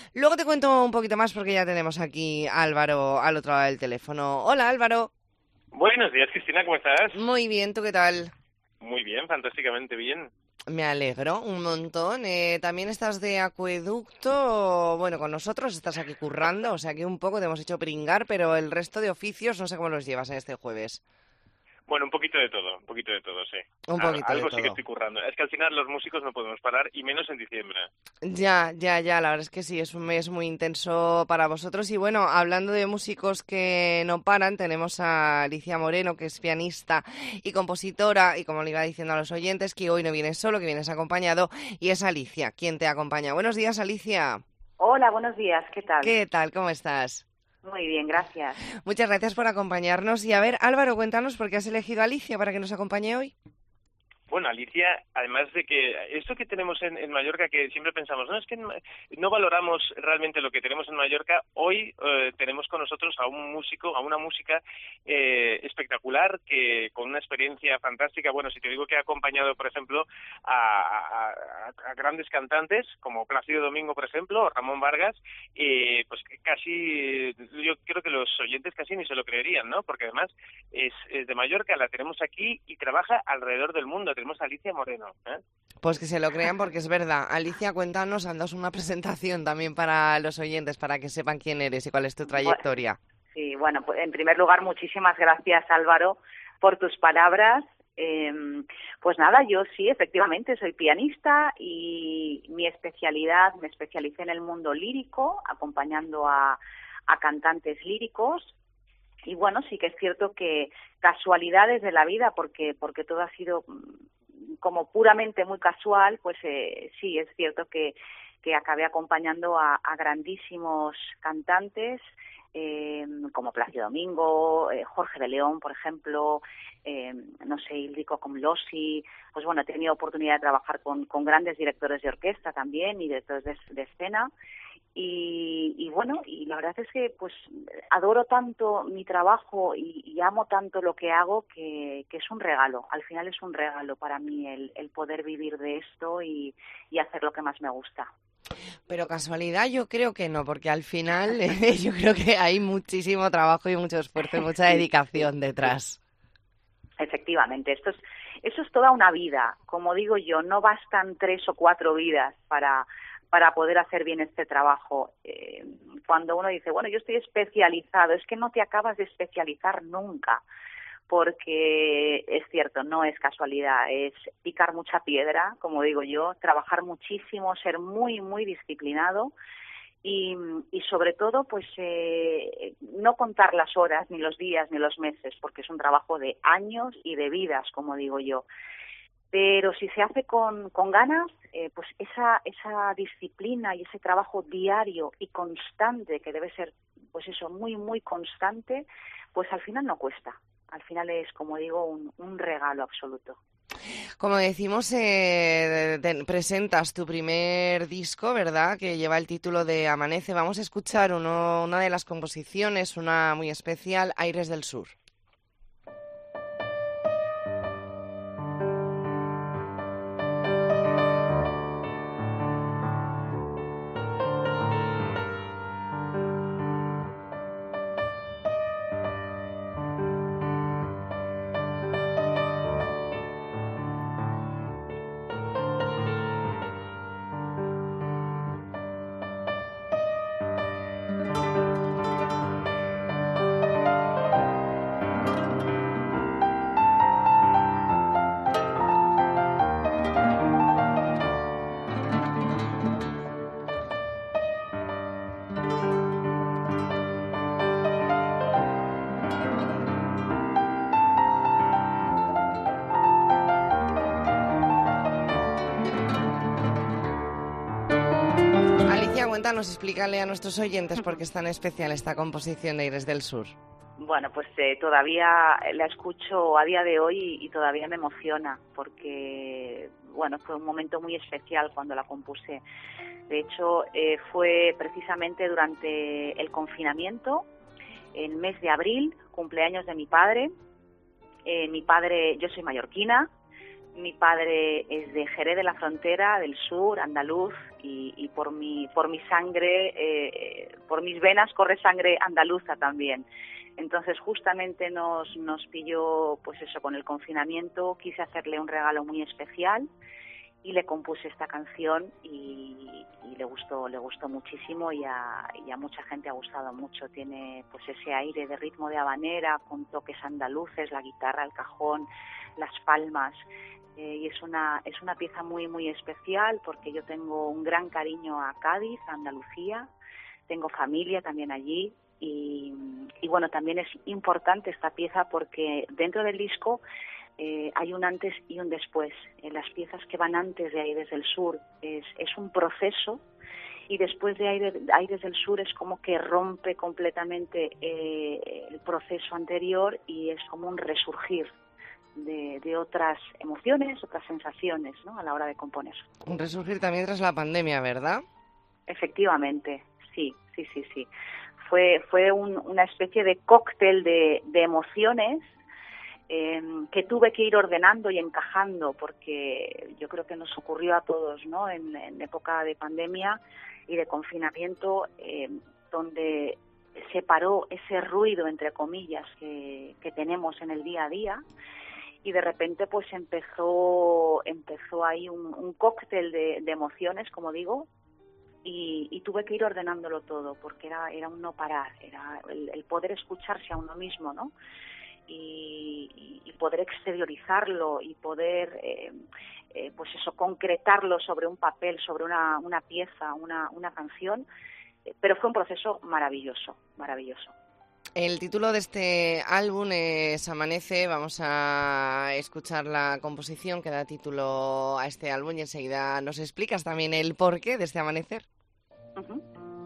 Luego te cuento un poquito más porque ya tenemos aquí a Álvaro al otro lado del teléfono. Hola, Álvaro. Buenos días, Cristina, ¿cómo estás? Muy bien, ¿tú qué tal? Muy bien, fantásticamente bien. Me alegro un montón. También estás de acueducto, bueno, con nosotros estás aquí currando, o sea que un poco te hemos hecho pringar, pero el resto de oficios no sé cómo los llevas en este jueves. Bueno, un poquito de todo, sí. Un poquito de Algo sí que todo. estoy currando. Es que al final los músicos no podemos parar, y menos en diciembre. Ya, la verdad es que sí, es un mes muy intenso para vosotros. Y bueno, hablando de músicos que no paran, tenemos a Alicia Moreno, que es pianista y compositora, y como le iba diciendo a los oyentes, que hoy no vienes solo, que vienes acompañado, y es Alicia quien te acompaña. Buenos días, Alicia. Hola, buenos días, ¿qué tal? ¿Qué tal? ¿Cómo estás? Muy bien, gracias. Muchas gracias por acompañarnos. Y a ver, Álvaro, cuéntanos por qué has elegido a Alicia para que nos acompañe hoy. Bueno, Alicia, además de que esto que tenemos en Mallorca, que siempre pensamos, no, es que no valoramos realmente lo que tenemos en Mallorca, hoy tenemos con nosotros a un músico, a una música espectacular, que con una experiencia fantástica. Bueno, si te digo que ha acompañado, por ejemplo, a grandes cantantes, como Plácido Domingo, por ejemplo, o Ramón Vargas, pues que casi, yo creo que los oyentes casi ni se lo creerían, ¿no? Porque además es de Mallorca, la tenemos aquí y trabaja alrededor del mundo. Tenemos a Alicia Moreno, ¿eh? Pues que se lo crean porque es verdad. Alicia, cuéntanos, haznos una presentación también para los oyentes, para que sepan quién eres y cuál es tu Bu- trayectoria. sí, bueno, pues en primer lugar, muchísimas gracias, Álvaro, por tus palabras. Eh, pues nada, yo sí, efectivamente, soy pianista y mi especialidad, me especialicé en el mundo lírico, acompañando a cantantes líricos. Y bueno, sí que es cierto que casualidades de la vida, porque todo ha sido como puramente muy casual, pues sí, es cierto que acabé acompañando a grandísimos cantantes, como Plácido Domingo, Jorge de León, por ejemplo, no sé, Ildiko Komlossi. Pues bueno, he tenido oportunidad de trabajar con grandes directores de orquesta también y directores de escena. Y bueno, y la verdad es que pues adoro tanto mi trabajo y amo tanto lo que hago que es un regalo. Al final es un regalo para mí el poder vivir de esto y hacer lo que más me gusta. Pero casualidad yo creo que no, porque al final yo creo que hay muchísimo trabajo y mucho esfuerzo y mucha Sí, sí, dedicación sí. detrás. Efectivamente, eso es toda una vida. Como digo yo, no bastan 3 o 4 vidas para poder hacer bien este trabajo. Cuando uno dice, bueno, yo estoy especializado, es que no te acabas de especializar nunca, porque es cierto, no es casualidad, es picar mucha piedra, como digo yo, trabajar muchísimo, ser muy, muy disciplinado y sobre todo pues no contar las horas ni los días ni los meses, porque es un trabajo de años y de vidas, como digo yo. Pero si se hace con ganas, pues esa disciplina y ese trabajo diario y constante, que debe ser pues eso, muy muy constante, pues al final no cuesta. Al final es, como digo, un regalo absoluto. Como decimos, presentas tu primer disco, ¿verdad? Que lleva el título de Amanece. Vamos a escuchar una de las composiciones, una muy especial, Aires del Sur. Alicia, cuéntanos, explícale a nuestros oyentes por qué es tan especial esta composición de Aires del Sur. Bueno, pues todavía la escucho a día de hoy y todavía me emociona porque, bueno, fue un momento muy especial cuando la compuse. De hecho, fue precisamente durante el confinamiento, el mes de abril, cumpleaños de mi padre. Mi padre, yo soy mallorquina, Mi padre es de Jerez de la Frontera, del sur, andaluz, y por mi sangre, por mis venas corre sangre andaluza también. Entonces justamente nos pilló, pues eso, con el confinamiento. Quise hacerle un regalo muy especial y le compuse esta canción y le gustó muchísimo, y a mucha gente ha gustado mucho. Tiene pues ese aire de ritmo de habanera con toques andaluces, la guitarra, el cajón, las palmas, y es una pieza muy muy especial porque yo tengo un gran cariño a Cádiz, a Andalucía, tengo familia también allí. Y bueno, también es importante esta pieza porque dentro del disco hay un antes y un después. En las piezas que van antes de Aires del Sur es un proceso, y después de Aires del Sur es como que rompe completamente el proceso anterior, y es como un resurgir de otras emociones, otras sensaciones, ¿no?, a la hora de componer. Un resurgir también tras la pandemia, ¿verdad? Efectivamente, sí. Fue una especie de cóctel de emociones que tuve que ir ordenando y encajando, porque yo creo que nos ocurrió a todos, ¿no?, en época de pandemia y de confinamiento, donde se paró ese ruido, entre comillas, que tenemos en el día a día, y de repente pues empezó ahí un cóctel de emociones, como digo, y tuve que ir ordenándolo todo, porque era un no parar, era el poder escucharse a uno mismo, ¿no?, y poder exteriorizarlo y poder pues eso, concretarlo sobre un papel, sobre una pieza, una canción, pero fue un proceso maravilloso. El título de este álbum es Amanece. Vamos a escuchar la composición que da título a este álbum y enseguida nos explicas también el porqué de este amanecer. Uh-huh.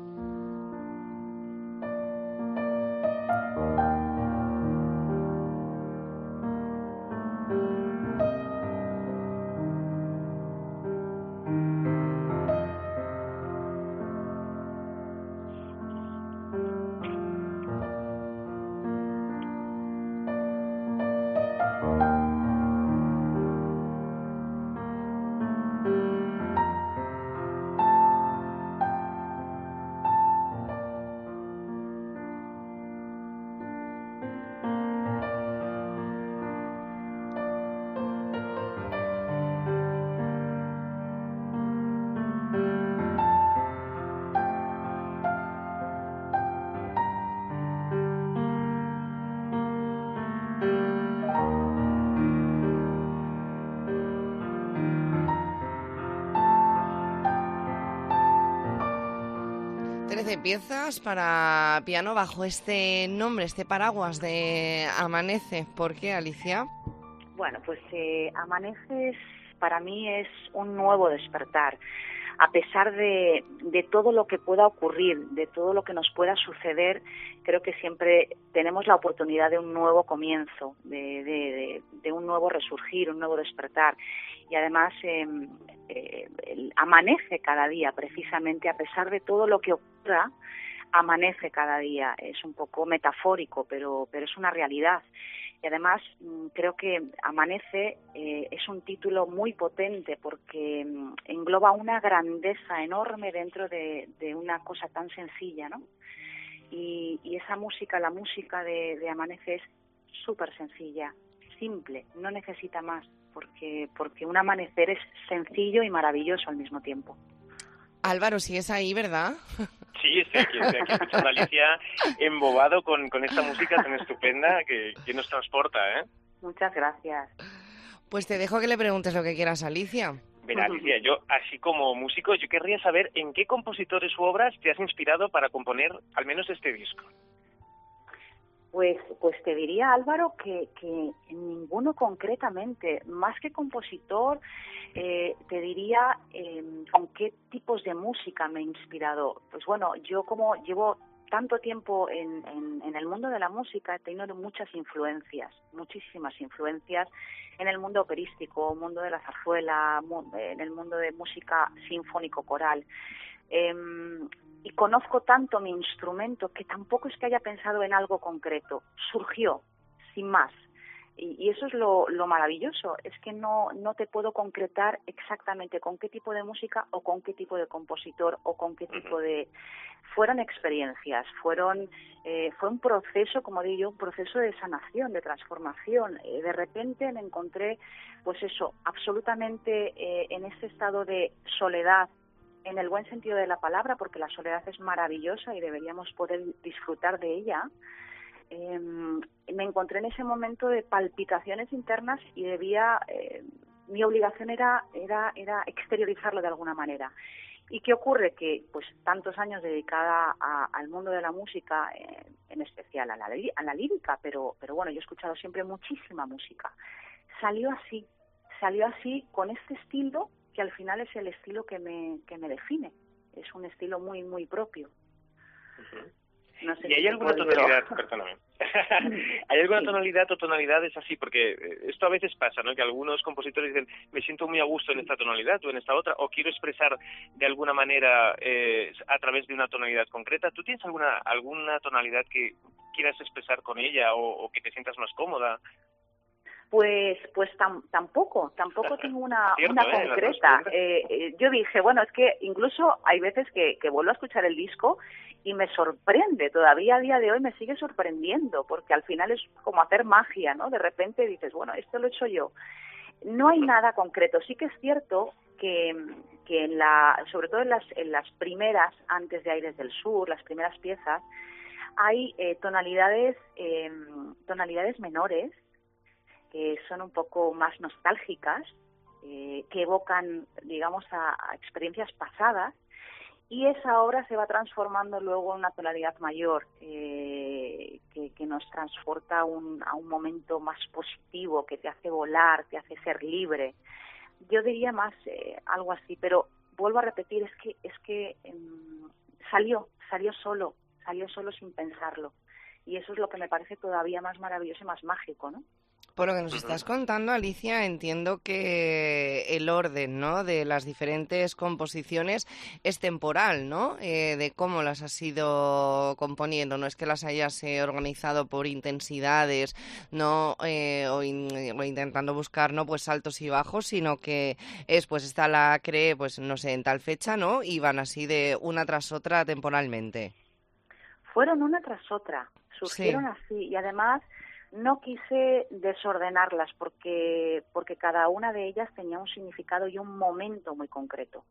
Piezas para piano bajo este nombre, este paraguas de Amanece. ¿Por qué, Alicia? Bueno, pues Amanece para mí es un nuevo despertar. A pesar de todo lo que pueda ocurrir, de todo lo que nos pueda suceder, creo que siempre tenemos la oportunidad de un nuevo comienzo, de un nuevo resurgir, un nuevo despertar. Y además amanece cada día, precisamente, a pesar de todo lo que ocurra, amanece cada día. Es un poco metafórico, pero es una realidad. Y además creo que Amanece es un título muy potente porque engloba una grandeza enorme dentro de una cosa tan sencilla, ¿no? Y esa música, la música de Amanece es súper sencilla, simple, no necesita más, porque un amanecer es sencillo y maravilloso al mismo tiempo. Álvaro, sigues ahí, ¿verdad? Sí, estoy aquí escuchando a Alicia embobado con esta música tan estupenda que nos transporta, ¿eh? Muchas gracias. Pues te dejo que le preguntes lo que quieras a Alicia. Mira, Alicia, yo así como músico, yo querría saber en qué compositores u obras te has inspirado para componer al menos este disco. Pues te diría, Álvaro, que en ninguno concretamente. Más que compositor, te diría con qué tipos de música me he inspirado. Pues bueno, yo como llevo tanto tiempo en el mundo de la música, he tenido muchas influencias, muchísimas influencias en el mundo operístico, mundo de la zarzuela, en el mundo de música sinfónico-coral. Y conozco tanto mi instrumento que tampoco es que haya pensado en algo concreto. Surgió, sin más. Y eso es lo maravilloso, es que no te puedo concretar exactamente con qué tipo de música o con qué tipo de compositor o con qué tipo de... Fueron experiencias, fue un proceso, como digo yo, un proceso de sanación, de transformación. De repente me encontré, pues eso, absolutamente en ese estado de soledad, en el buen sentido de la palabra, porque la soledad es maravillosa y deberíamos poder disfrutar de ella. Me encontré en ese momento de palpitaciones internas y mi obligación era exteriorizarlo de alguna manera. ¿Y qué ocurre? Que pues tantos años dedicada al mundo de la música, en especial a la lírica, pero bueno, yo he escuchado siempre muchísima música. Salió así con este estilo que al final es el estilo que me define. Es un estilo muy, muy propio. Uh-huh. No sé ¿Y hay alguna tonalidad, perdóname, hay alguna tonalidad o tonalidades así? Porque esto a veces pasa, ¿no? Que algunos compositores dicen, me siento muy a gusto en esta tonalidad o en esta otra, o quiero expresar de alguna manera a través de una tonalidad concreta. ¿Tú tienes alguna tonalidad que quieras expresar con ella o que te sientas más cómoda? Pues tampoco tengo una concreta. Yo dije, bueno, es que incluso hay veces que vuelvo a escuchar el disco y me sorprende, todavía a día de hoy me sigue sorprendiendo, porque al final es como hacer magia, ¿no? De repente dices, bueno, esto lo he hecho yo. No hay nada concreto. Sí que es cierto que sobre todo en las primeras, antes de Aires del Sur, las primeras piezas, hay tonalidades menores, que son un poco más nostálgicas, que evocan, digamos, a experiencias pasadas, y esa obra se va transformando luego en una tonalidad mayor, que nos transporta a un momento más positivo, que te hace volar, te hace ser libre. Yo diría más algo así, pero vuelvo a repetir, es que salió solo sin pensarlo, y eso es lo que me parece todavía más maravilloso y más mágico, ¿no? Por lo que nos estás contando, Alicia, entiendo que el orden, ¿no?, de las diferentes composiciones es temporal, ¿no?, de cómo las has ido componiendo. No es que las hayas organizado por intensidades, ¿no?, o intentando buscar, ¿no?, pues altos y bajos, sino que pues esta la creé, pues no sé, en tal fecha, ¿no?, y van así de una tras otra temporalmente. Fueron una tras otra, surgieron así, y además no quise desordenarlas porque cada una de ellas tenía un significado y un momento muy concreto,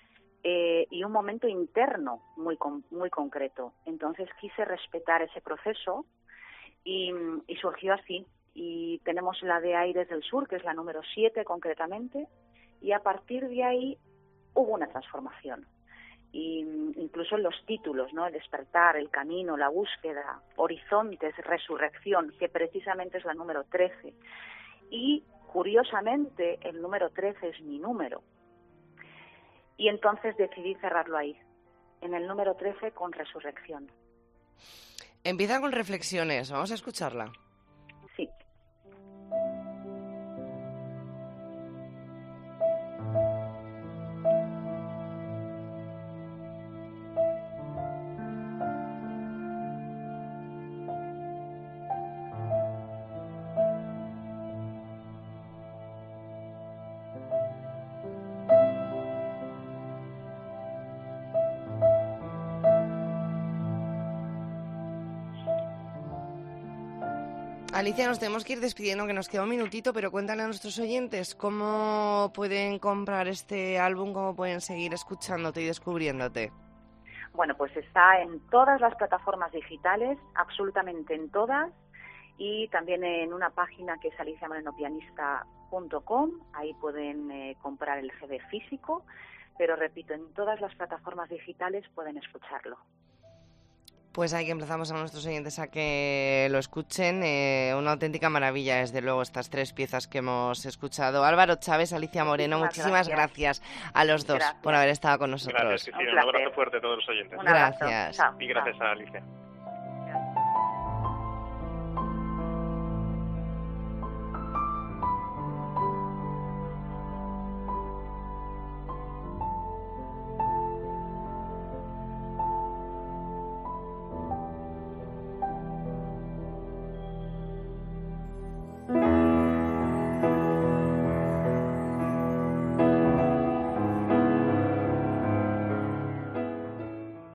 y un momento interno muy concreto. Entonces quise respetar ese proceso y surgió así. Y tenemos la de Aires del Sur, que es la número 7 concretamente, y a partir de ahí hubo una transformación. Y incluso en los títulos, ¿no? El despertar, el camino, la búsqueda, horizontes, resurrección, que precisamente es la número 13. Y curiosamente el número 13 es mi número. Y entonces decidí cerrarlo ahí, en el número 13 con resurrección. Empieza con reflexiones, vamos a escucharla. Sí. Alicia, nos tenemos que ir despidiendo, que nos queda un minutito, pero cuéntale a nuestros oyentes cómo pueden comprar este álbum, cómo pueden seguir escuchándote y descubriéndote. Bueno, pues está en todas las plataformas digitales, absolutamente en todas, y también en una página que es aliciamorenopianista.com, ahí pueden comprar el CD físico, pero repito, en todas las plataformas digitales pueden escucharlo. Pues ahí que emplazamos a nuestros oyentes a que lo escuchen. Una auténtica maravilla, desde luego, estas 3 piezas que hemos escuchado. Álvaro Chávez, Alicia Moreno, muchísimas gracias a los dos por haber estado con nosotros. Gracias, Cristina. Un abrazo fuerte a todos los oyentes. Gracias. Chao. Y gracias a Alicia.